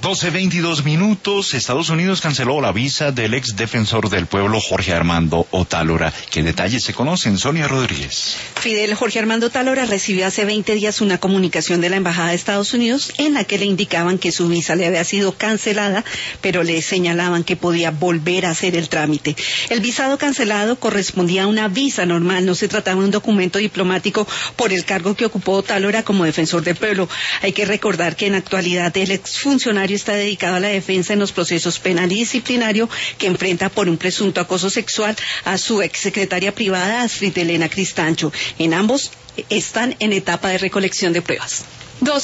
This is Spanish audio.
12:22. Estados Unidos canceló la visa del ex defensor del pueblo Jorge Armando Otálora. ¿Qué detalles se conocen? Sonia Rodríguez. Fidel, Jorge Armando Otálora recibió hace 20 días una comunicación de la Embajada de Estados Unidos en la que le indicaban que su visa le había sido cancelada, pero le señalaban que podía volver a hacer el trámite. El visado cancelado correspondía a una visa normal, no se trataba de un documento diplomático por el cargo que ocupó Otálora como defensor del pueblo. Hay que recordar que en la actualidad el exfuncionario está dedicado a la defensa en los procesos penal y disciplinario que enfrenta por un presunto acoso sexual a su exsecretaria privada Astrid Elena Cristancho. En ambos están en etapa de recolección de pruebas.